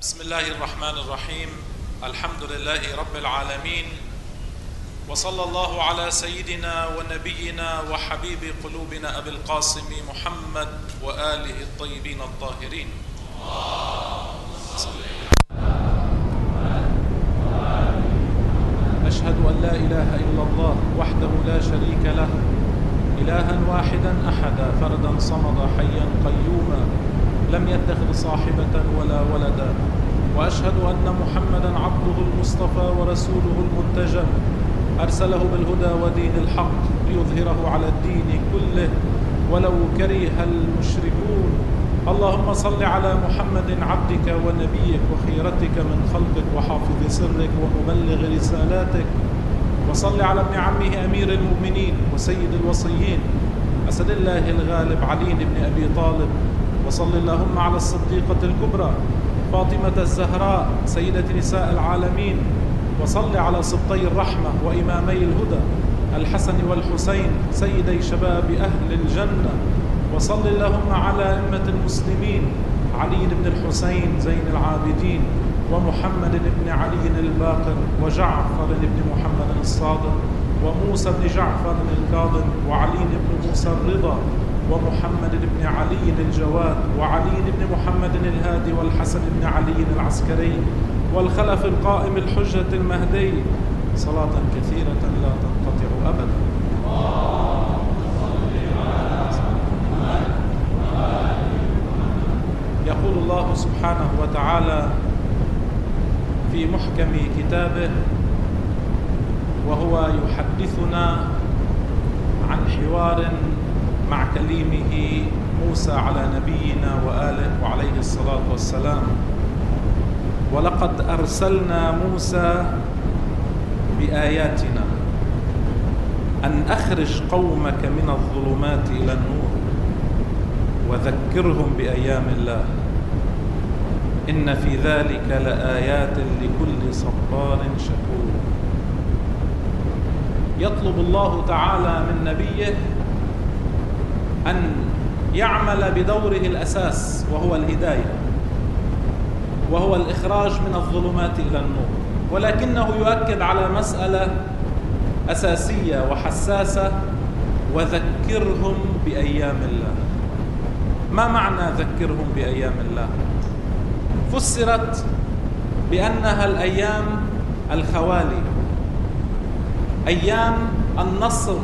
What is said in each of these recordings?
بسم الله الرحمن الرحيم. الحمد لله رب العالمين، وصلى الله على سيدنا ونبينا وحبيب قلوبنا أبي القاسم محمد وآله الطيبين الطاهرين. أشهد أن لا إله إلا الله وحده لا شريك له، إلها واحدا أحدا فردا صمدا حيا قيوما لم يتخذ صاحبة ولا ولدا، وأشهد أن محمدا عبده المصطفى ورسوله المنتجب، أرسله بالهدى ودين الحق ليظهره على الدين كله ولو كره المشركون. اللهم صل على محمد عبدك ونبيك وخيرتك من خلقك وحافظ سرك ومبلغ رسالاتك، وصل على ابن عمه أمير المؤمنين وسيد الوصيين أسد الله الغالب علي بن أبي طالب، وصل اللهم على الصديقة الكبرى فاطمة الزهراء سيدة نساء العالمين، وصل على سبطي الرحمة وإمامي الهدى الحسن والحسين سيدي شباب أهل الجنة، وصل اللهم على أئمة المسلمين علي بن الحسين زين العابدين ومحمد بن علي الباقر وجعفر بن محمد الصادق وموسى بن جعفر الكاظم وعلي بن موسى الرضا ومحمد بن علي الجواد وعلي بن محمد الهادي والحسن بن علي العسكري والخلف القائم الحجة المهدي، صلاة كثيرة لا تنقطع أبدا. يقول الله سبحانه وتعالى في محكم كتابه وهو يحدثنا عن حوار مع كليمه موسى على نبينا وآله وعليه الصلاة والسلام: ولقد أرسلنا موسى بآياتنا أن أخرج قومك من الظلمات إلى النور وذكرهم بأيام الله إن في ذلك لآيات لكل صبار شكور. يطلب الله تعالى من نبيه أن يعمل بدوره الأساس وهو الهداية، وهو الإخراج من الظلمات إلى النور، ولكنه يؤكد على مسألة أساسية وحساسة: وذكرهم بأيام الله. ما معنى ذكرهم بأيام الله؟ فسرت بأنها الأيام الخوالي، أيام النصر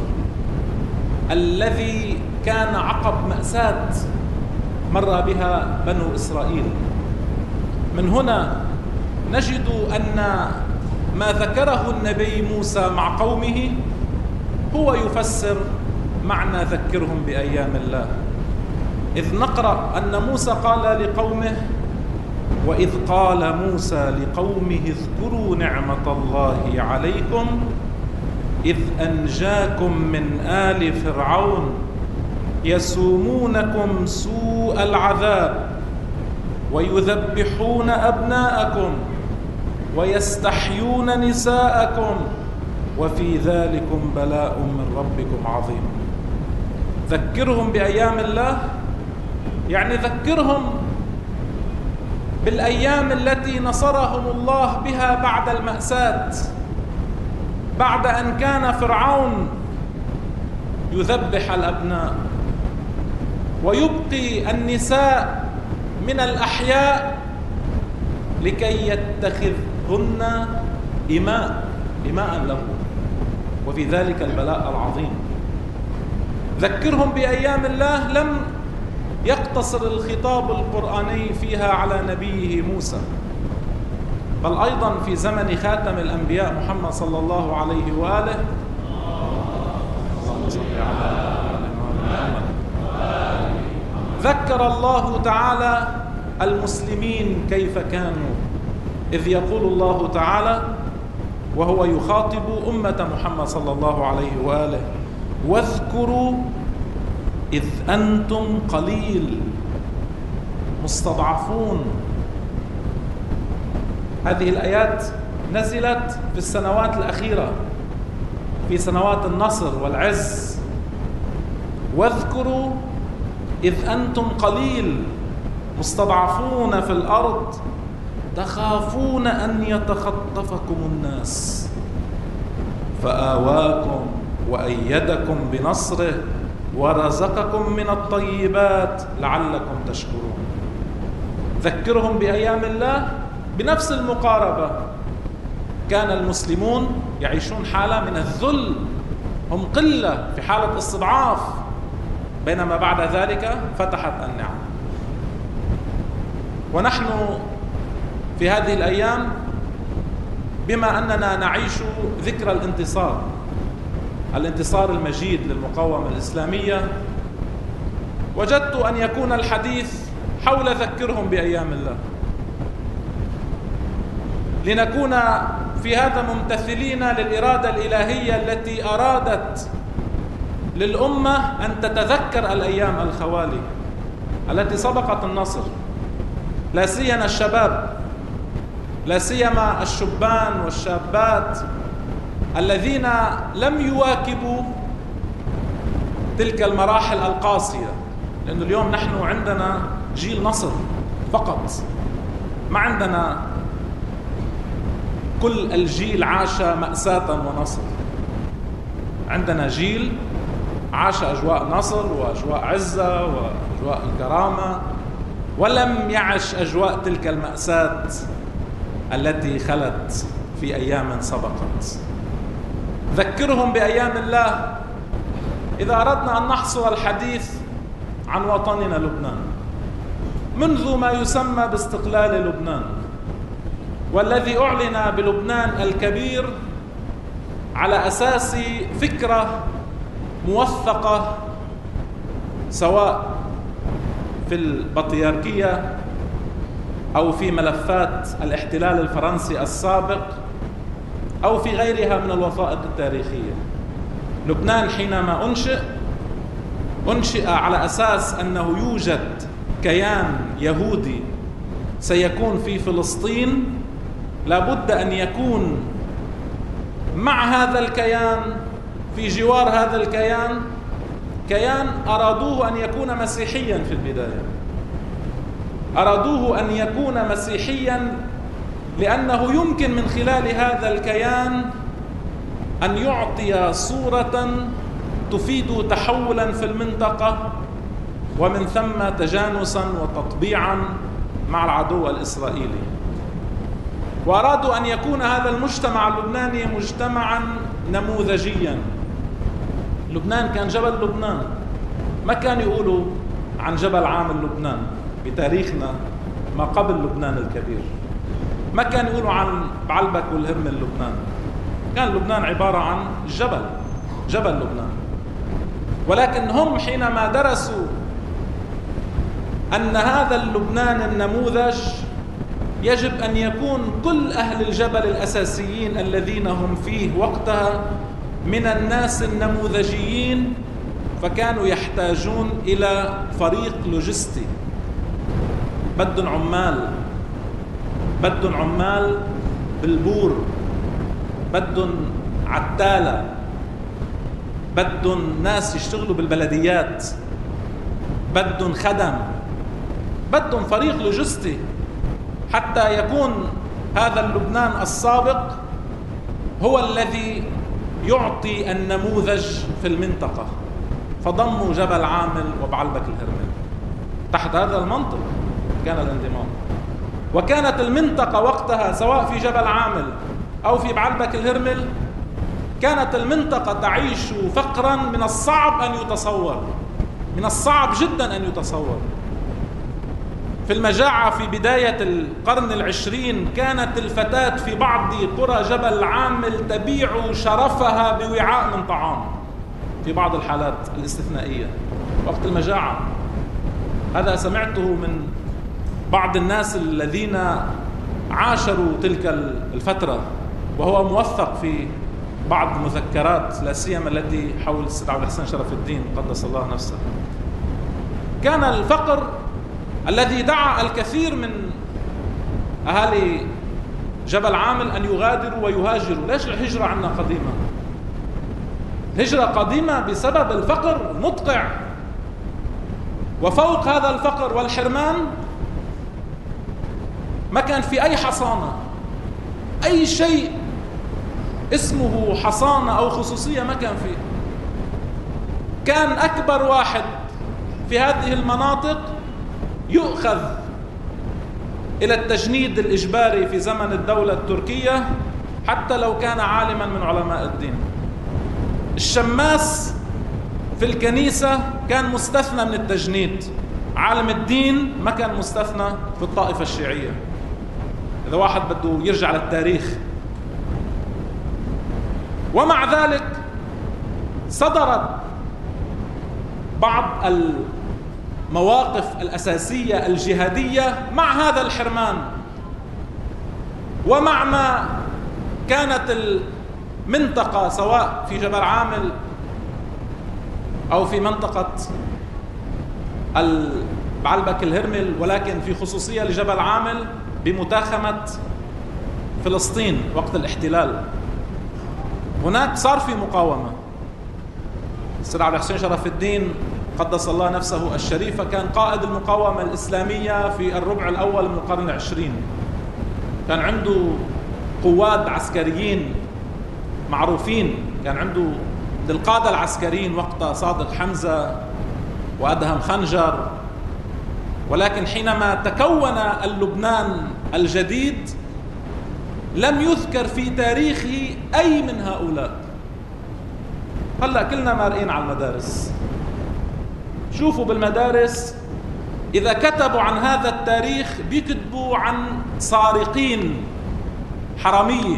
الذي كان عقب مأساة مر بها بنو إسرائيل. من هنا نجد أن ما ذكره النبي موسى مع قومه هو يفسر معنى ذكرهم بأيام الله، إذ نقرأ أن موسى قال لقومه: وإذ قال موسى لقومه اذكروا نعمة الله عليكم إذ أنجاكم من آل فرعون يسومونكم سوء العذاب ويذبحون أبناءكم ويستحيون نساءكم وفي ذلكم بلاء من ربكم عظيم. ذكرهم بأيام الله يعني ذكرهم بالأيام التي نصرهم الله بها بعد المأساة، بعد أن كان فرعون يذبح الأبناء ويبقي النساء من الأحياء لكي يتخذهن إماء له، وفي ذلك البلاء العظيم. ذكرهم بأيام الله لم يقتصر الخطاب القرآني فيها على نبيه موسى، بل أيضا في زمن خاتم الأنبياء محمد صلى الله عليه وآله. اللهم صل على محمد. ذكر الله تعالى المسلمين كيف كانوا، إذ يقول الله تعالى وهو يخاطب أمة محمد صلى الله عليه وآله: واذكروا إذ أنتم قليل مستضعفون. هذه الآيات نزلت في السنوات الأخيرة، في سنوات النصر والعز. واذكروا إذ أنتم قليل مستضعفون في الأرض تخافون أن يتخطفكم الناس فآواكم وأيدكم بنصره ورزقكم من الطيبات لعلكم تشكرون. ذكرهم بأيام الله بنفس المقاربة. كان المسلمون يعيشون حالة من الذل، هم قلة في حالة استضعاف، بينما بعد ذلك فتحت النعم. ونحن في هذه الأيام بما أننا نعيش ذكرى الانتصار المجيد للمقاومة الإسلامية، وجدت أن يكون الحديث حول ذكرهم بأيام الله، لنكون في هذا ممتثلين للإرادة الإلهية التي أرادت للأمة أن تتذكر الأيام الخوالي التي سبقت النصر، لا سيما الشباب، لا سيما الشبان والشابات الذين لم يواكبوا تلك المراحل القاسية. لأن اليوم نحن عندنا جيل نصر فقط، ما عندنا كل الجيل عاش مأساة ونصر. عندنا جيل عاش أجواء نصر وأجواء عزة وأجواء الكرامة، ولم يعش أجواء تلك المأساة التي خلت في أيام سبقت. ذكرهم بأيام الله إذا أردنا أن نحصر الحديث عن وطننا لبنان منذ ما يسمى باستقلال لبنان، والذي أعلن بلبنان الكبير على أساس فكرة موثقة سواء في البطريركية أو في ملفات الاحتلال الفرنسي السابق أو في غيرها من الوثائق التاريخية. لبنان حينما أنشئ على أساس أنه يوجد كيان يهودي سيكون في فلسطين، لابد أن يكون مع هذا الكيان في جوار هذا الكيان كيان أرادوه أن يكون مسيحيا. في البداية أرادوه أن يكون مسيحيا لأنه يمكن من خلال هذا الكيان أن يعطي صورة تفيد تحولا في المنطقة، ومن ثم تجانسا وتطبيعا مع العدو الإسرائيلي. وأرادوا أن يكون هذا المجتمع اللبناني مجتمعا نموذجيا. لبنان كان جبل لبنان، ما كانوا يقولوا عن جبل عامل لبنان بتاريخنا ما قبل لبنان الكبير، ما كانوا يقولوا عن بعلبك والهرمل لبنان. كان لبنان عبارة عن جبل لبنان. ولكن هم حينما درسوا أن هذا اللبنان النموذج يجب أن يكون كل أهل الجبل الأساسيين الذين هم فيه وقتها من الناس النموذجيين، فكانوا يحتاجون إلى فريق لوجستي. بدهم عمال بالبور، بدهم عتالة، بدهم ناس يشتغلوا بالبلديات، بدهم خدم، بدهم فريق لوجستي حتى يكون هذا اللبنان السابق هو الذي يعطي النموذج في المنطقة. فضموا جبل عامل وبعلبك الهرمل تحت هذا المنطق كان الانضمام. وكانت المنطقة وقتها سواء في جبل عامل أو في بعلبك الهرمل كانت المنطقة تعيش فقرا من الصعب أن يتصور، من الصعب جدا أن يتصور. في المجاعة في بداية القرن العشرين كانت الفتاة في بعض قرى جبل عامل تبيع شرفها بوعاء من طعام في بعض الحالات الاستثنائية وقت المجاعة. هذا سمعته من بعض الناس الذين عاشروا تلك الفترة، وهو موثق في بعض مذكرات لا سيما التي حول السيد عبد الحسين شرف الدين قدس الله نفسه. كان الفقر الذي دعا الكثير من أهالي جبل عامل أن يغادروا ويهاجروا. ليش الهجرة عندنا قديمة؟ الهجرة قديمة بسبب الفقر مدقع. وفوق هذا الفقر والحرمان ما كان في أي حصانة، أي شيء اسمه حصانة أو خصوصية ما كان فيه. كان أكبر واحد في هذه المناطق يؤخذ إلى التجنيد الإجباري في زمن الدولة التركية حتى لو كان عالما من علماء الدين. الشماس في الكنيسة كان مستثنى من التجنيد، عالم الدين ما كان مستثنى في الطائفة الشيعية. إذا واحد بده يرجع للتاريخ. ومع ذلك صدرت بعض المواقف الأساسية الجهادية مع هذا الحرمان، ومع ما كانت المنطقة سواء في جبل عامل أو في منطقة بعلبك الهرمل، ولكن في خصوصية لجبل عامل بمتاخمة فلسطين وقت الاحتلال. هناك صار في مقاومة. السيد عبد الحسين شرف الدين قدس الله نفسه الشريفة كان قائد المقاومة الإسلامية في الربع الأول من القرن العشرين. كان عنده قواد عسكريين معروفين، كان عنده القادة العسكريين وقتها صادق حمزة وأدهم خنجر. ولكن حينما تكون اللبنان الجديد لم يذكر في تاريخه أي من هؤلاء. هلأ كلنا مارقين على المدارس، شوفوا بالمدارس إذا كتبوا عن هذا التاريخ بيكتبوا عن سارقين حرامية،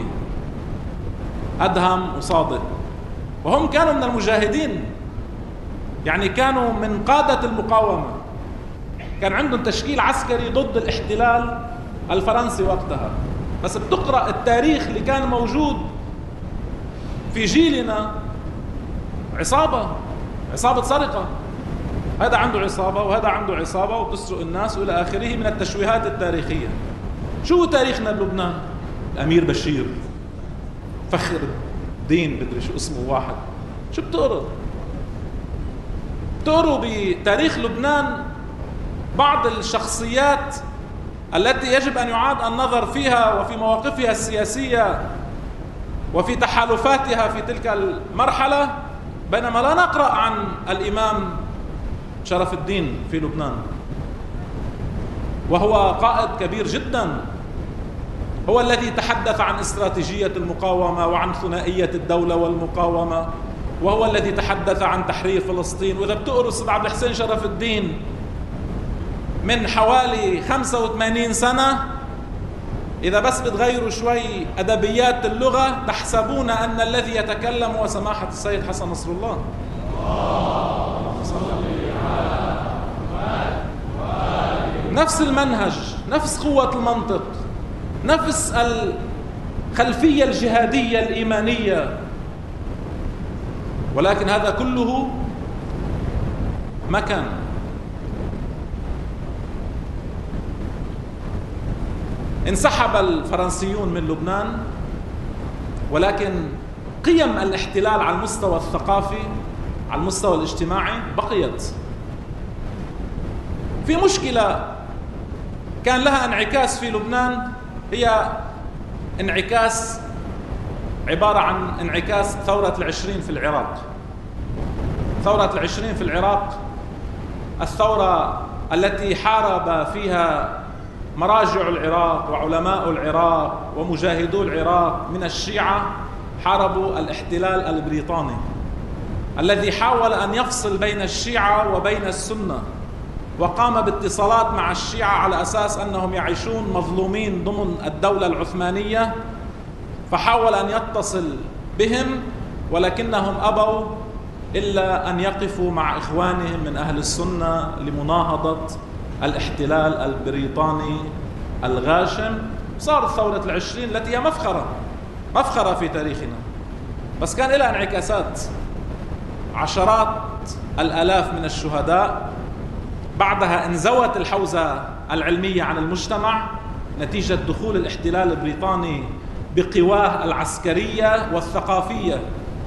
أدهم وصادق، وهم كانوا من المجاهدين، يعني كانوا من قادة المقاومة، كان عندهم تشكيل عسكري ضد الاحتلال الفرنسي وقتها. بس بتقرأ التاريخ اللي كان موجود في جيلنا، عصابة سرقة، هذا عنده عصابة وهذا عنده عصابة وبتسرق الناس وإلى آخره من التشويهات التاريخية. شو تاريخنا بلبنان؟ الأمير بشير، فخر الدين، بدري شو اسمه واحد. شو بتقروا بتاريخ لبنان بعض الشخصيات التي يجب أن يعاد النظر فيها وفي مواقفها السياسية وفي تحالفاتها في تلك المرحلة، بينما لا نقرأ عن الإمام شرف الدين في لبنان، وهو قائد كبير جدا، هو الذي تحدث عن استراتيجية المقاومة وعن ثنائية الدولة والمقاومة، وهو الذي تحدث عن تحرير فلسطين. وإذا بتقروا السيد عبد الحسين شرف الدين من حوالي 85 سنة، إذا بس بتغيروا شوي أدبيات اللغة تحسبون أن الذي يتكلم هو سماحة السيد حسن نصر الله. نفس المنهج، نفس قوة المنطق، نفس الخلفية الجهادية الإيمانية، ولكن هذا كله ما كان. انسحب الفرنسيون من لبنان، ولكن قيم الاحتلال على المستوى الثقافي، على المستوى الاجتماعي بقيت. في مشكلة كان لها انعكاس في لبنان، هي انعكاس عبارة عن انعكاس ثورة العشرين في العراق. ثورة العشرين في العراق، الثورة التي حارب فيها مراجع العراق وعلماء العراق ومجاهدو العراق من الشيعة، حاربوا الاحتلال البريطاني الذي حاول أن يفصل بين الشيعة وبين السنة، وقام باتصالات مع الشيعة على أساس أنهم يعيشون مظلومين ضمن الدولة العثمانية، فحاول أن يتصل بهم، ولكنهم أبوا إلا أن يقفوا مع إخوانهم من أهل السنة لمناهضة الاحتلال البريطاني الغاشم. صارت ثورة العشرين التي هي مفخرة في تاريخنا، بس كان لها انعكاسات، عشرات الآلاف من الشهداء. بعدها انزوت الحوزة العلمية عن المجتمع نتيجة دخول الاحتلال البريطاني بقواه العسكرية والثقافية.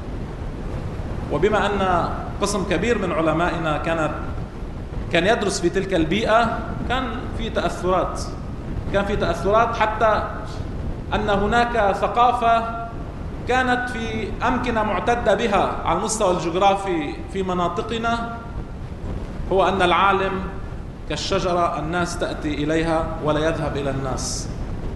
وبما أن قسم كبير من علمائنا كان يدرس في تلك البيئة، كان في تأثرات كان في تأثرات، حتى أن هناك ثقافة كانت في أمكنة معتدة بها على المستوى الجغرافي في مناطقنا، هو أن العالم كالشجرة الناس تأتي إليها ولا يذهب إلى الناس.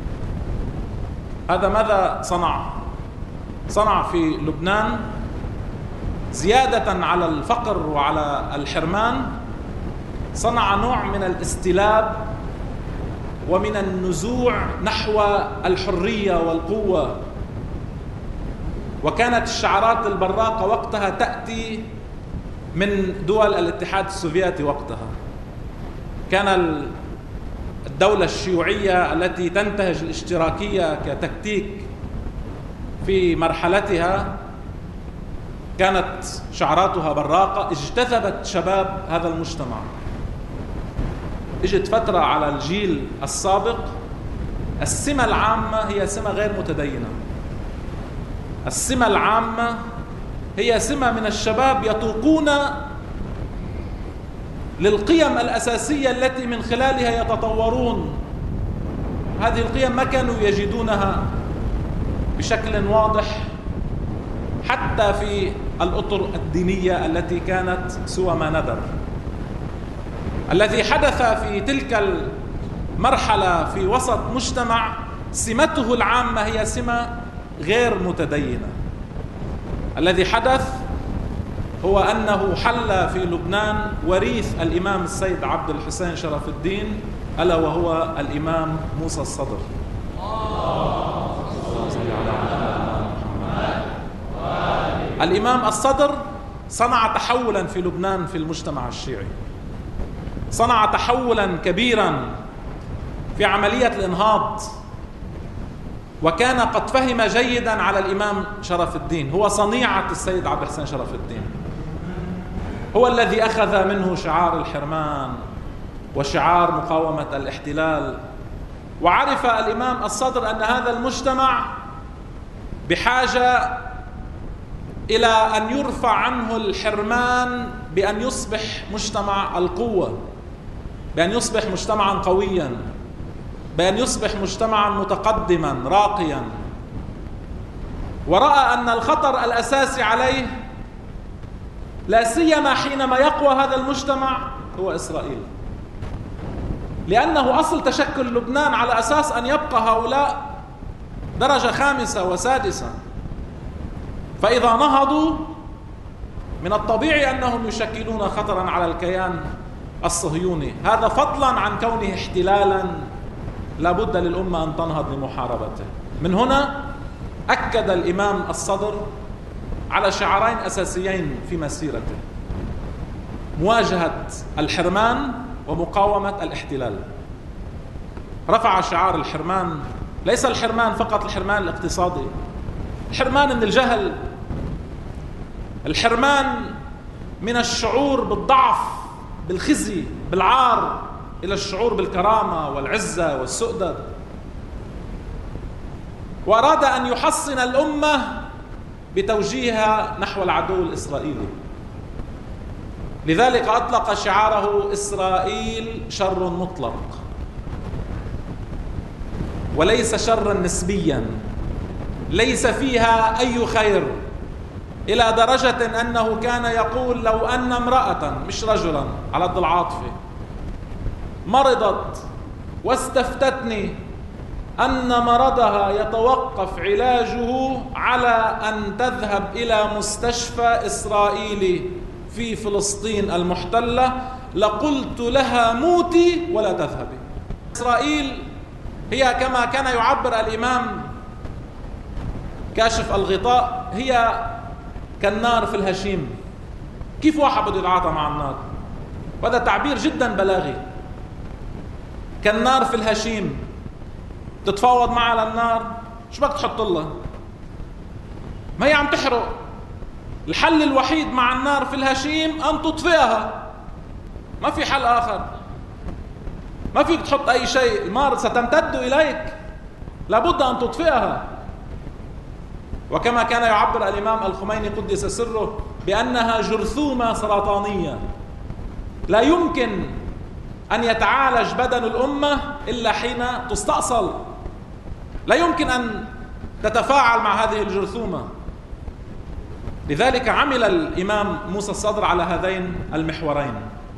هذا ماذا صنع في لبنان؟ زيادة على الفقر وعلى الحرمان، صنع نوع من الاستلاب ومن النزوع نحو الحرية والقوة. وكانت الشعارات البراقة وقتها تأتي من دول الاتحاد السوفيتي. وقتها كان الدولة الشيوعية التي تنتهج الاشتراكية كتكتيك في مرحلتها كانت شعاراتها براقة، اجتذبت شباب هذا المجتمع. اجت فترة على الجيل السابق السمة العامة هي سمة غير متدينة. السمة العامة هي سمة من الشباب يتوقون للقيم الأساسية التي من خلالها يتطورون. هذه القيم ما كانوا يجدونها بشكل واضح حتى في الأطر الدينية التي كانت سوى ما ندر. الذي حدث في تلك المرحلة في وسط مجتمع سمته العامة هي سمة غير متدينة. الذي حدث هو أنه حل في لبنان وريث الإمام السيد عبد الحسين شرف الدين، ألا وهو الإمام موسى الصدر. الإمام الصدر صنع تحولا في لبنان في المجتمع الشيعي، صنع تحولا كبيرا في عملية الإنهاض، وكان قد فهم جيدا على الإمام شرف الدين. هو صنيعة السيد عبد الحسين شرف الدين، هو الذي أخذ منه شعار الحرمان وشعار مقاومة الاحتلال. وعرف الإمام الصدر أن هذا المجتمع بحاجة إلى أن يرفع عنه الحرمان بأن يصبح مجتمع القوة، بأن يصبح مجتمعا قويا، بأن يصبح مجتمعا متقدما راقيا. ورأى أن الخطر الأساسي عليه لا سيما حينما يقوى هذا المجتمع هو إسرائيل، لأنه أصل تشكل لبنان على أساس أن يبقى هؤلاء درجة خامسة وسادسة، فإذا نهضوا من الطبيعي أنهم يشكلون خطرا على الكيان الصهيوني. هذا فضلا عن كونه احتلالا لا بد للأمة أن تنهض لمحاربته. من هنا أكد الإمام الصدر على شعارين أساسيين في مسيرته: مواجهة الحرمان ومقاومة الاحتلال. رفع شعار الحرمان، ليس الحرمان فقط الحرمان الاقتصادي، الحرمان من الجهل، الحرمان من الشعور بالضعف بالخزي بالعار إلى الشعور بالكرامة والعزة والسؤدد. وأراد أن يحصن الأمة بتوجيهها نحو العدو الإسرائيلي، لذلك أطلق شعاره: إسرائيل شر مطلق وليس شرا نسبيا، ليس فيها أي خير، إلى درجة أنه كان يقول: لو أن امرأة، مش رجلا على قد العاطفة، مرضت واستفتتني أن مرضها يتوقف علاجه على أن تذهب إلى مستشفى إسرائيلي في فلسطين المحتلة، لقلت لها موتي ولا تذهبي. إسرائيل هي كما كان يعبر الإمام كاشف الغطاء، هي كالنار في الهشيم. كيف واحد بده يتعاطى مع النار؟ وهذا تعبير جدا بلاغي. كالنار في الهشيم، تتفاوض معها للنار، شو بدك تحط لها؟ ما هي عم تحرق. الحل الوحيد مع النار في الهشيم أن تطفئها، ما في حل آخر. ما فيك تحط أي شيء، النار ستمتد إليك، لابد أن تطفئها. وكما كان يعبر الإمام الخميني قدس سره بأنها جرثومة سرطانية، لا يمكن أن يتعالج بدن الأمة إلا حين تستأصل. لا يمكن أن تتفاعل مع هذه الجرثومة. لذلك عمل الإمام موسى الصدر على هذين المحورين،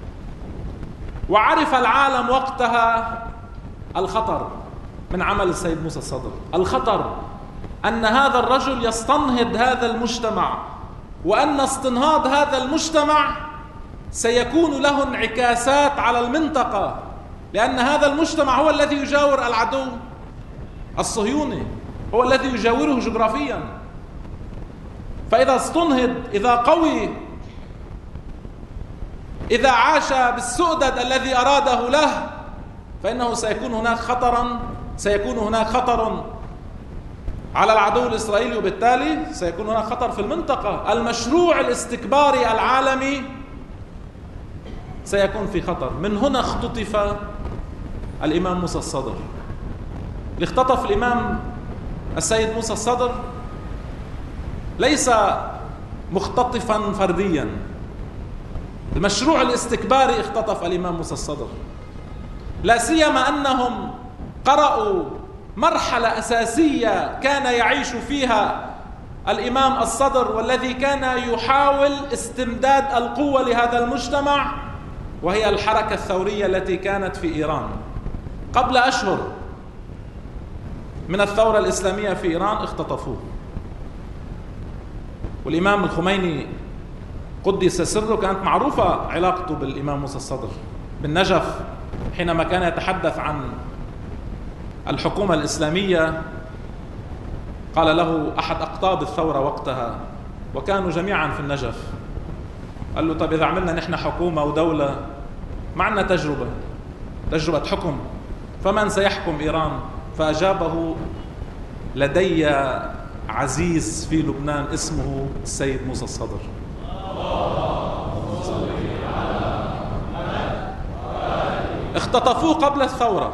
وعرف العالم وقتها الخطر من عمل السيد موسى الصدر. الخطر أن هذا الرجل يستنهض هذا المجتمع، وأن استنهاض هذا المجتمع سيكون له انعكاسات على المنطقة، لأن هذا المجتمع هو الذي يجاور العدو الصهيوني، هو الذي يجاوره جغرافيا. فإذا استنهض، إذا قوي، إذا عاش بالسؤدد الذي أراده له، فإنه سيكون هناك خطر على العدو الإسرائيلي، وبالتالي سيكون هناك خطر في المنطقة. المشروع الاستكباري العالمي سيكون في خطر. من هنا اختطف الإمام موسى الصدر. اختطف الإمام السيد موسى الصدر ليس مختطفا فرديا، المشروع الاستكباري اختطف الإمام موسى الصدر، لا سيما أنهم قرأوا مرحلة أساسية كان يعيش فيها الإمام الصدر، والذي كان يحاول استمداد القوة لهذا المجتمع، وهي الحركة الثورية التي كانت في إيران قبل أشهر من الثورة الإسلامية في إيران. اختطفوه. والإمام الخميني قدس سره كانت معروفة علاقته بالإمام موسى الصدر بالنجف، حينما كان يتحدث عن الحكومة الإسلامية قال له أحد أقطاب الثورة وقتها، وكانوا جميعا في النجف، قال له: طب إذا عملنا نحن حكومة ودولة، معنا تجربة حكم، فمن سيحكم إيران؟ فأجابه: لدي عزيز في لبنان اسمه السيد موسى الصدر. اختطفوه قبل الثورة،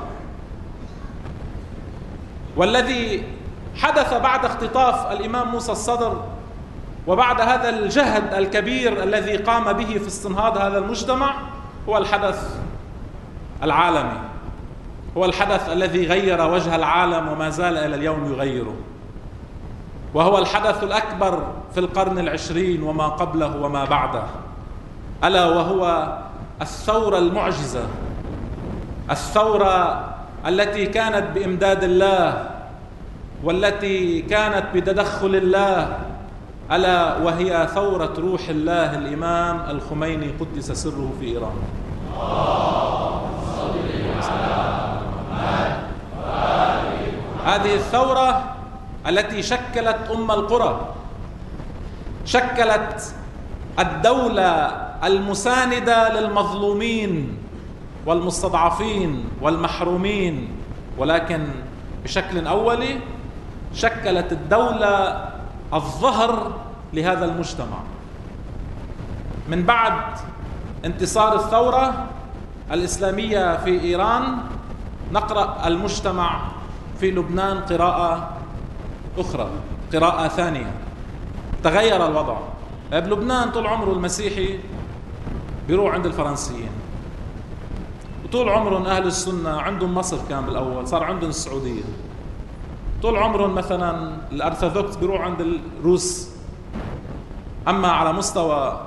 والذي حدث بعد اختطاف الإمام موسى الصدر وبعد هذا الجهد الكبير الذي قام به في استنهاض هذا المجتمع هو الحدث العالمي، هو الحدث الذي غير وجه العالم وما زال إلى اليوم يغيره، وهو الحدث الأكبر في القرن العشرين وما قبله وما بعده، ألا وهو الثورة المعجزة، الثورة التي كانت بإمداد الله والتي كانت بتدخل الله، ألا وهي ثورة روح الله الإمام الخميني قدس سره في إيران. هذه الثورة التي شكلت أم القرى، شكلت الدولة المساندة للمظلومين والمستضعفين والمحرومين، ولكن بشكل أولي شكلت الدولة الظهر لهذا المجتمع. من بعد انتصار الثورة الإسلامية في إيران نقرأ المجتمع في لبنان قراءة أخرى، قراءة ثانية، تغير الوضع. بلبنان طول عمره المسيحي بيروح عند الفرنسيين، وطول عمرهم أهل السنة عندهم مصر كان بالأول، صار عندهم السعودية. طول عمرهم مثلا الأرثوذكس بيروح عند الروس. أما على مستوى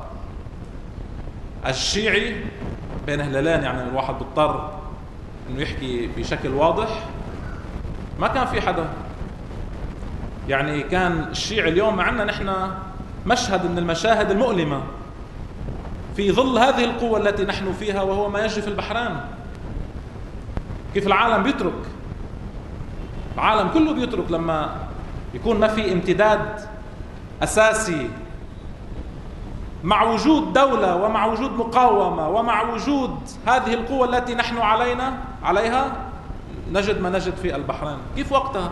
الشيعي بين هلالين، يعني الواحد بيضطر إنه يحكي بشكل واضح، ما كان في حدا. يعني كان الشيعي اليوم معنا نحن مشهد من المشاهد المؤلمة في ظل هذه القوة التي نحن فيها، وهو ما يجري في البحرين. كيف العالم بيترك، العالم كله بيترك لما يكون ما في امتداد أساسي، مع وجود دولة ومع وجود مقاومة ومع وجود هذه القوة التي نحن عليها نجد ما نجد في البحرين. كيف وقتها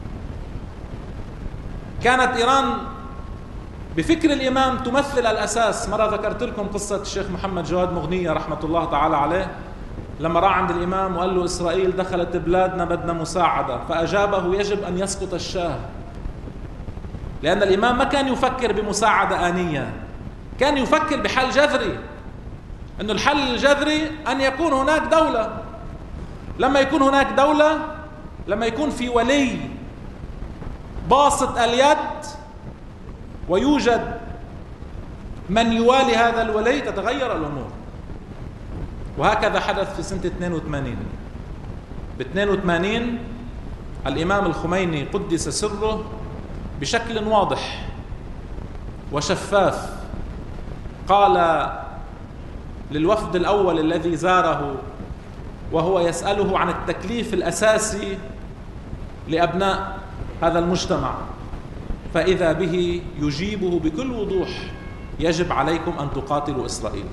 كانت إيران بفكر الإمام تمثل الأساس. مرة ذكرت لكم قصة الشيخ محمد جواد مغنية رحمة الله تعالى عليه، لما راح عند الإمام وقال له: إسرائيل دخلت بلادنا، بدنا مساعدة. فأجابه: يجب أن يسقط الشاه. لأن الإمام ما كان يفكر بمساعدة آنية، كان يفكر بحل جذري. أن الحل الجذري أن يكون هناك دولة. لما يكون هناك دولة، لما يكون في ولي باسط اليد ويوجد من يوالي هذا الولي، تتغير الأمور. وهكذا حدث في سنة 82. ب 82 الإمام الخميني قدس سره بشكل واضح وشفاف قال للوفد الأول الذي زاره وهو يسأله عن التكليف الأساسي لأبناء هذا المجتمع، فإذا به يجيبه بكل وضوح: يجب عليكم أن تقاتلوا إسرائيل.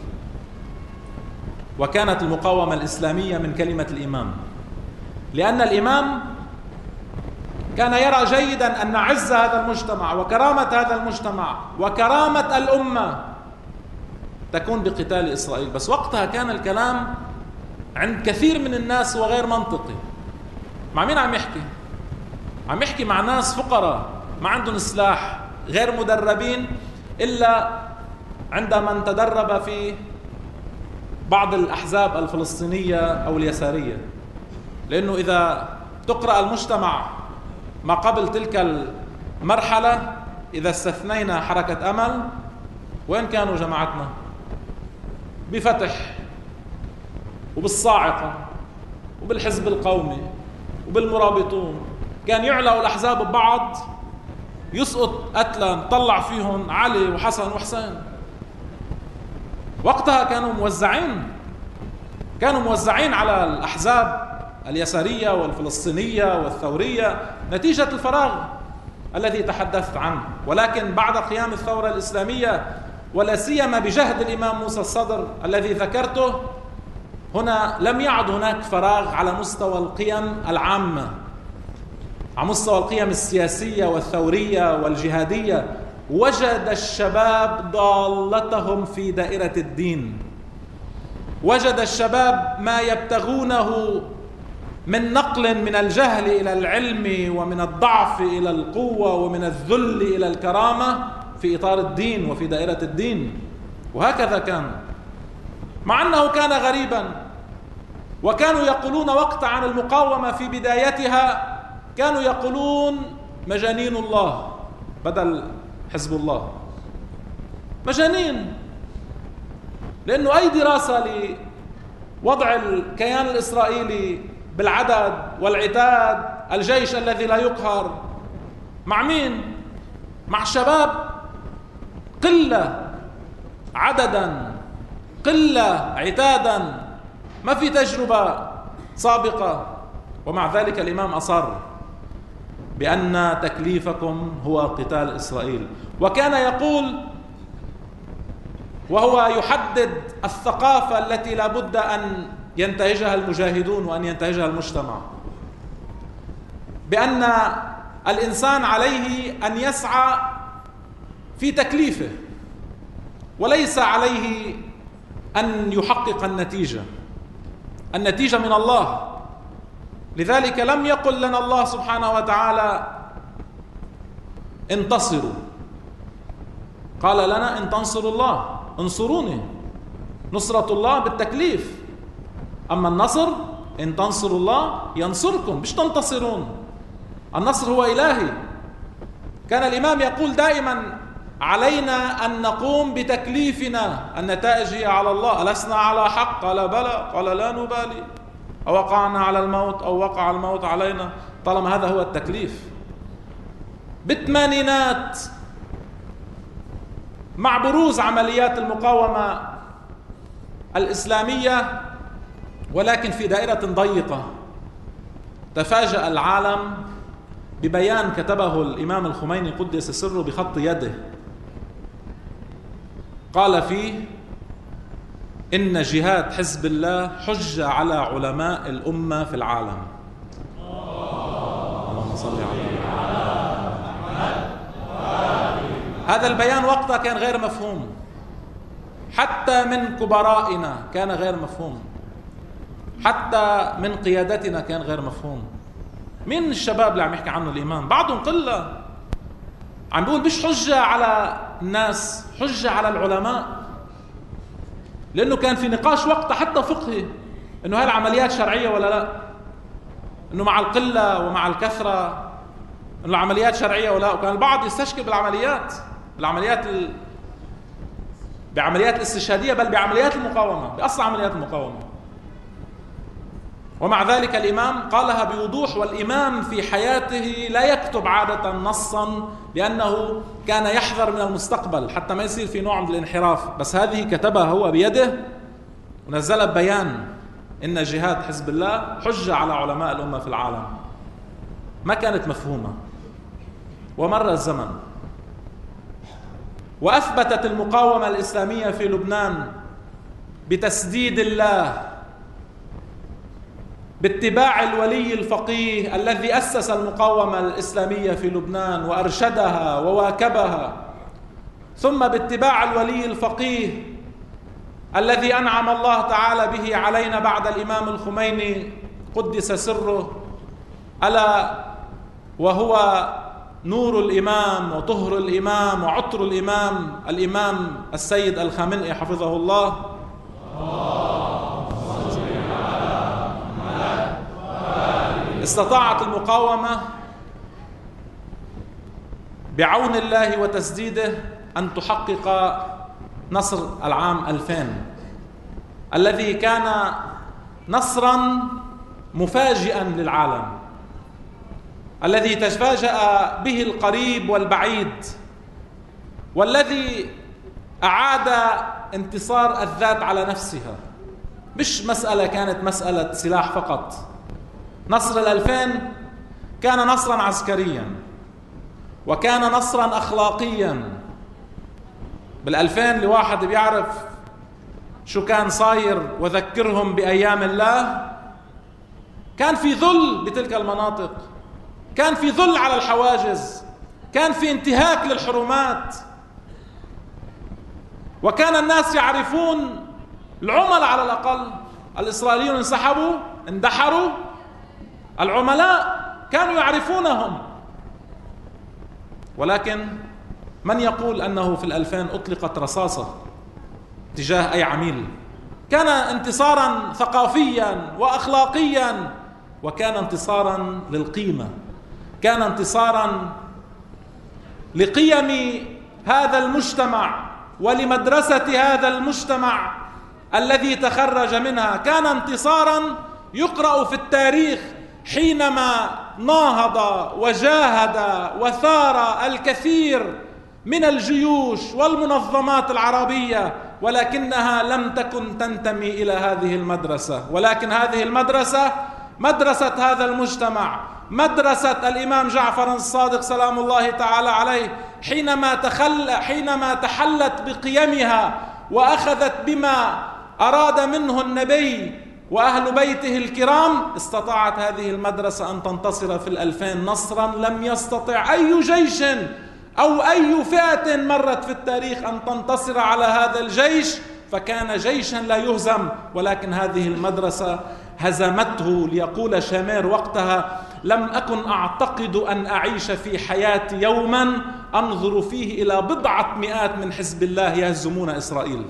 وكانت المقاومة الإسلامية من كلمة الإمام، لأن الإمام كان يرى جيدا أن عز هذا المجتمع وكرامة هذا المجتمع وكرامة الأمة تكون بقتال إسرائيل. بس وقتها كان الكلام عند كثير من الناس وغير منطقي. مع مين عم يحكي؟ عم يحكي مع ناس فقراء ما عندهم سلاح، غير مدربين إلا عندما تدرب في بعض الأحزاب الفلسطينية أو اليسارية. لأنه إذا تقرأ المجتمع ما قبل تلك المرحلة، إذا استثنينا حركة أمل، وين كانوا جماعتنا؟ بفتح وبالصاعقة وبالحزب القومي وبالمرابطون. كان يعلقوا الأحزاب ببعض، يسقط قتلى، نطلع فيهم علي وحسن وحسين. وقتها كانوا موزعين على الأحزاب اليسارية والفلسطينية والثورية نتيجة الفراغ الذي تحدثت عنه. ولكن بعد قيام الثورة الإسلامية، ولا سيما بجهد الإمام موسى الصدر الذي ذكرته، هنا لم يعد هناك فراغ على مستوى القيم العامة، على مستوى القيم السياسية والثورية والجهادية. وجد الشباب ضالتهم في دائرة الدين، وجد الشباب ما يبتغونه من نقل من الجهل إلى العلم، ومن الضعف إلى القوة، ومن الذل إلى الكرامة في إطار الدين وفي دائرة الدين. وهكذا كان، مع أنه كان غريبا. وكانوا يقولون وقت عن المقاومة في بدايتها، كانوا يقولون مجانين الله بدل حزب الله. مجانين، لأنه أي دراسة لوضع الكيان الإسرائيلي بالعدد والعتاد، الجيش الذي لا يقهر، مع مين؟ مع شباب قلة عددا، قلة عتادا، ما في تجربة سابقة. ومع ذلك الإمام أصر بأن تكليفكم هو قتال إسرائيل. وكان يقول وهو يحدد الثقافة التي لا بد أن ينتهجها المجاهدون وأن ينتهجها المجتمع، بأن الإنسان عليه أن يسعى في تكليفه، وليس عليه أن يحقق النتيجة من الله. لذلك لم يقل لنا الله سبحانه وتعالى انتصروا، قال لنا إن تنصروا الله انصروني. نصرة الله بالتكليف، أما النصر إن تنصروا الله ينصركم، مش تنتصرون. النصر هو إلهي. كان الإمام يقول دائما علينا أن نقوم بتكليفنا، النتائج هي على الله. ألسنا على حق؟ قال بلى. قال لا نبالي أوقعنا على الموت أو وقع الموت علينا، طالما هذا هو التكليف. بالثمانينات مع بروز عمليات المقاومة الإسلامية، ولكن في دائرة ضيقة، تفاجأ العالم ببيان كتبه الإمام الخميني قدس سره بخط يده، قال فيه إن جهاد حزب الله حجة على علماء الأمة في العالم. اللهم صل على محمد. هذا البيان وقتها كان غير مفهوم، حتى من كبرائنا كان غير مفهوم، حتى من قيادتنا كان غير مفهوم. مين الشباب اللي عم يحكي عنه الإمام؟ بعضهم قلة، عم بيقول مش حجة على الناس، حجة على العلماء. لأنه كان في نقاش وقتها حتى فقهي أنه هاي العمليات شرعية ولا لا، أنه مع القلة ومع الكثرة أنه العمليات شرعية ولا لا. وكان البعض يستشكل بعمليات الاستشهادية، بل بعمليات المقاومة، بأصل عمليات المقاومة. ومع ذلك الإمام قالها بوضوح، والإمام في حياته لا يكتب عادة نصا لأنه كان يحذر من المستقبل حتى ما يصير في نوع من الانحراف، بس هذه كتبها هو بيده ونزل بيان إن جهاد حزب الله حجة على علماء الأمة في العالم. ما كانت مفهومة، ومر الزمن وأثبتت المقاومة الإسلامية في لبنان بتسديد الله، باتباع الولي الفقيه الذي أسس المقاومة الإسلامية في لبنان وأرشدها وواكبها، ثم باتباع الولي الفقيه الذي أنعم الله تعالى به علينا بعد الإمام الخميني قدس سره، ألا وهو نور الإمام وطهر الإمام وعطر الإمام، الإمام السيد الخامنئي حفظه الله. استطاعت المقاومة بعون الله وتسديده أن تحقق نصر العام 2000 الذي كان نصرا مفاجئا للعالم، الذي تفاجأ به القريب والبعيد، والذي أعاد انتصار الذات على نفسها. مش مسألة كانت مسألة سلاح فقط. نصر 2000 كان نصرا عسكريا، وكان نصرا أخلاقيا. بال2000 لواحد بيعرف شو كان صاير وذكرهم بأيام الله، كان في ذل بتلك المناطق، كان في ذل على الحواجز، كان في انتهاك للحرمات، وكان الناس يعرفون العملاء على الأقل. الإسرائيليون انسحبوا، اندحروا، العملاء كانوا يعرفونهم. ولكن من يقول أنه في 2000 أطلقت رصاصة تجاه أي عميل؟ كان انتصارا ثقافيا وأخلاقيا، وكان انتصارا للقيمة، كان انتصارا لقيم هذا المجتمع ولمدرسة هذا المجتمع الذي تخرج منها، كان انتصارا يقرأ في التاريخ حينما ناهض وجاهد وثار الكثير من الجيوش والمنظمات العربية، ولكنها لم تكن تنتمي إلى هذه المدرسة. ولكن هذه المدرسة مدرسة هذا المجتمع، مدرسة الإمام جعفر الصادق سلام الله تعالى عليه، حينما تحلت بقيمها وأخذت بما أراد منه النبي وأهل بيته الكرام، استطاعت هذه المدرسة أن تنتصر في 2000 نصرا لم يستطع أي جيش أو أي فئة مرت في التاريخ أن تنتصر على هذا الجيش، فكان جيشا لا يهزم. ولكن هذه المدرسة هزمته. ليقول شامير وقتها: لم أكن أعتقد أن أعيش في حياتي يوما أنظر فيه إلى بضعة مئات من حزب الله يهزمون إسرائيل.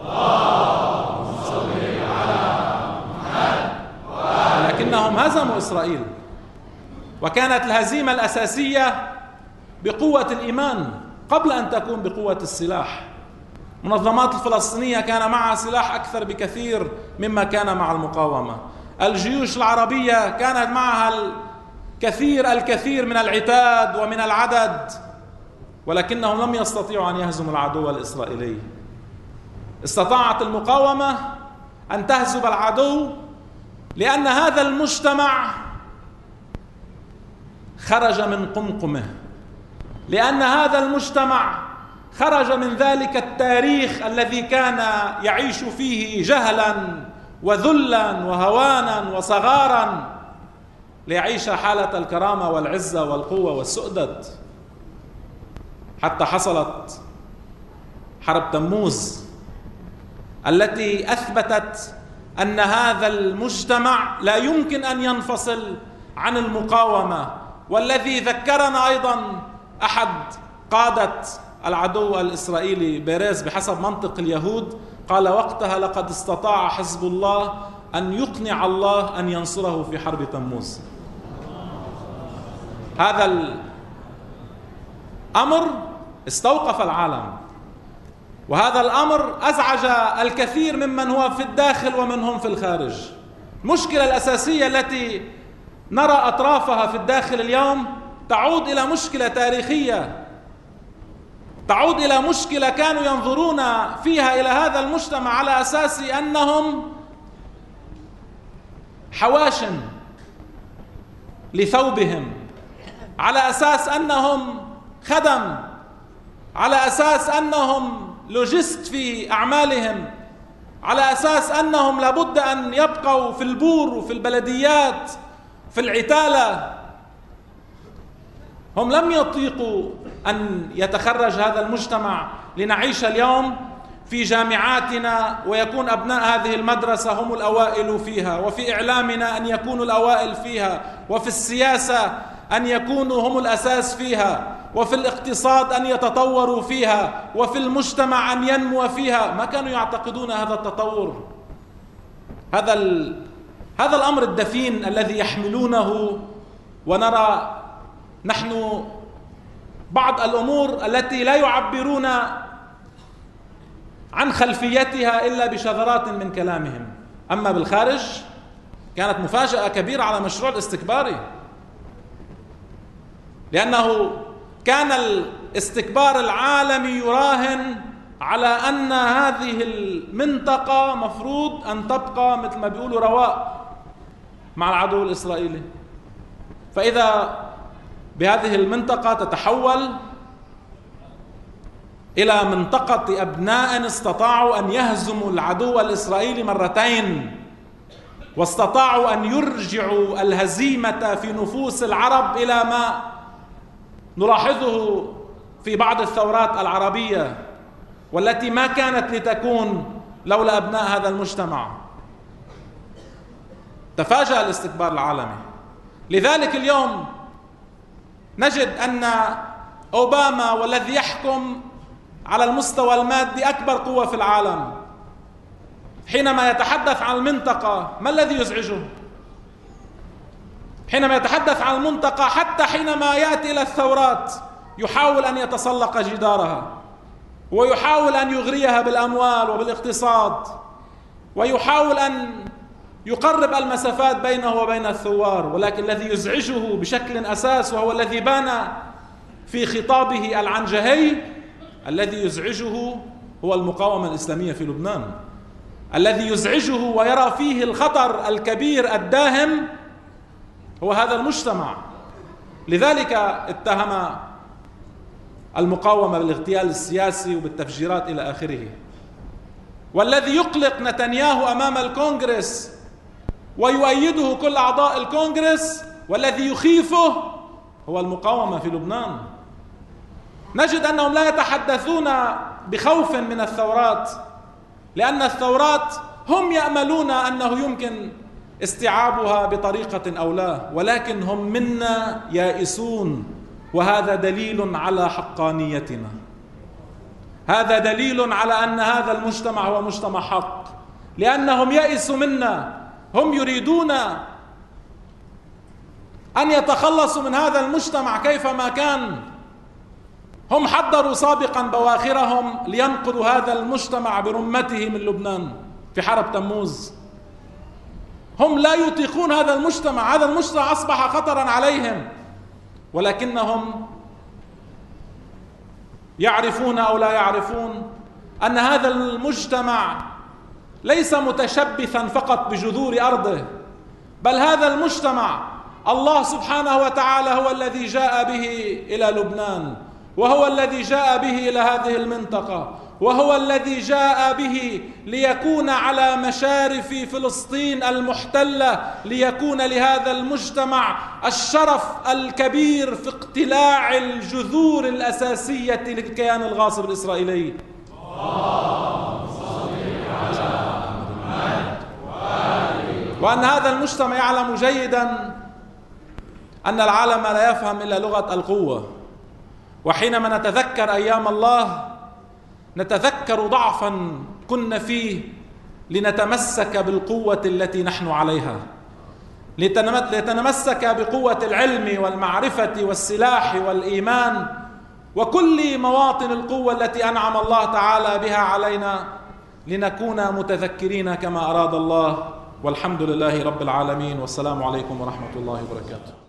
ولكنهم هزموا إسرائيل، وكانت الهزيمة الأساسية بقوة الإيمان قبل أن تكون بقوة السلاح. المنظمات الفلسطينية كان معها سلاح أكثر بكثير مما كان مع المقاومة. الجيوش العربية كانت معها الكثير من العتاد ومن العدد، ولكنهم لم يستطيعوا أن يهزموا العدو الإسرائيلي. استطاعت المقاومة أن تهزم العدو لأن هذا المجتمع خرج من قمقمه، لأن هذا المجتمع خرج من ذلك التاريخ الذي كان يعيش فيه جهلا وذلا وهوانا وصغارا، ليعيش حالة الكرامة والعزة والقوة والسؤدد، حتى حصلت حرب تموز التي أثبتت أن هذا المجتمع لا يمكن أن ينفصل عن المقاومة، والذي ذكرنا أيضا أحد قادة العدو الإسرائيلي بيريز بحسب منطق اليهود قال وقتها لقد استطاع حزب الله أن يقنع الله أن ينصره في حرب تموز. هذا الأمر استوقف العالم، وهذا الأمر أزعج الكثير ممن هو في الداخل ومنهم في الخارج. المشكلة الأساسية التي نرى أطرافها في الداخل اليوم تعود إلى مشكلة تاريخية، تعود إلى مشكلة كانوا ينظرون فيها إلى هذا المجتمع على أساس أنهم حواشن لثوبهم، على أساس أنهم خدم، على أساس أنهم لوجست في أعمالهم، على أساس أنهم لابد أن يبقوا في البور وفي البلديات في العتالة. هم لم يطيقوا أن يتخرج هذا المجتمع لنعيش اليوم في جامعاتنا ويكون أبناء هذه المدرسة هم الأوائل فيها، وفي إعلامنا أن يكونوا الأوائل فيها، وفي السياسة أن يكونوا هم الأساس فيها، وفي الاقتصاد أن يتطوروا فيها، وفي المجتمع أن ينمو فيها. ما كانوا يعتقدون هذا التطور، هذا الأمر الدفين الذي يحملونه. ونرى نحن بعض الأمور التي لا يعبرون عن خلفيتها إلا بشذرات من كلامهم. أما بالخارج كانت مفاجأة كبيرة على مشروع الاستكباري، لأنه كان الاستكبار العالمي يراهن على أن هذه المنطقة مفروض أن تبقى مثل ما بيقولوا رواء مع العدو الإسرائيلي، فإذا بهذه المنطقة تتحول إلى منطقة أبناء استطاعوا أن يهزموا العدو الإسرائيلي مرتين، واستطاعوا أن يرجعوا الهزيمة في نفوس العرب إلى ما نلاحظه في بعض الثورات العربية، والتي ما كانت لتكون لولا أبناء هذا المجتمع. تفاجأ الاستكبار العالمي. لذلك اليوم نجد أن أوباما والذي يحكم على المستوى المادي أكبر قوة في العالم، حينما يتحدث عن المنطقة ما الذي يزعجه؟ حينما يتحدث عن المنطقة، حتى حينما يأتي إلى الثورات يحاول أن يتسلق جدارها، ويحاول أن يغريها بالأموال وبالاقتصاد، ويحاول أن يقرب المسافات بينه وبين الثوار. ولكن الذي يزعجه بشكل أساس، وهو الذي بان في خطابه العنجهي، الذي يزعجه هو المقاومة الإسلامية في لبنان. الذي يزعجه ويرى فيه الخطر الكبير الداهم هو هذا المجتمع. لذلك اتهم المقاومة بالاغتيال السياسي وبالتفجيرات إلى آخره. والذي يقلق نتنياهو أمام الكونغرس ويؤيده كل أعضاء الكونغرس، والذي يخيفه هو المقاومة في لبنان. نجد أنهم لا يتحدثون بخوف من الثورات، لأن الثورات هم يأملون أنه يمكن استيعابها بطريقة أو لا، ولكن هم منا يائسون، وهذا دليل على حقانيتنا. هذا دليل على أن هذا المجتمع هو مجتمع حق، لأنهم يئسوا منا. هم يريدون أن يتخلصوا من هذا المجتمع كيفما كان. هم حضروا سابقا بواخرهم لينقلوا هذا المجتمع برمته من لبنان في حرب تموز. هم لا يطيقون هذا المجتمع، هذا المجتمع أصبح خطرا عليهم، ولكنهم يعرفون أو لا يعرفون أن هذا المجتمع ليس متشبثا فقط بجذور أرضه، بل هذا المجتمع الله سبحانه وتعالى هو الذي جاء به إلى لبنان، وهو الذي جاء به إلى هذه المنطقة، وهو الذي جاء به ليكون على مشارف فلسطين المحتلة، ليكون لهذا المجتمع الشرف الكبير في اقتلاع الجذور الأساسية للكيان الغاصب الإسرائيلي. وأن هذا المجتمع يعلم جيدا أن العالم لا يفهم إلا لغة القوة. وحينما نتذكر أيام الله نتذكر ضعفا كنا فيه لنتمسك بالقوة التي نحن عليها، لنتمسك بقوة العلم والمعرفة والسلاح والإيمان وكل مواطن القوة التي أنعم الله تعالى بها علينا، لنكون متذكرين كما أراد الله. والحمد لله رب العالمين، والسلام عليكم ورحمة الله وبركاته.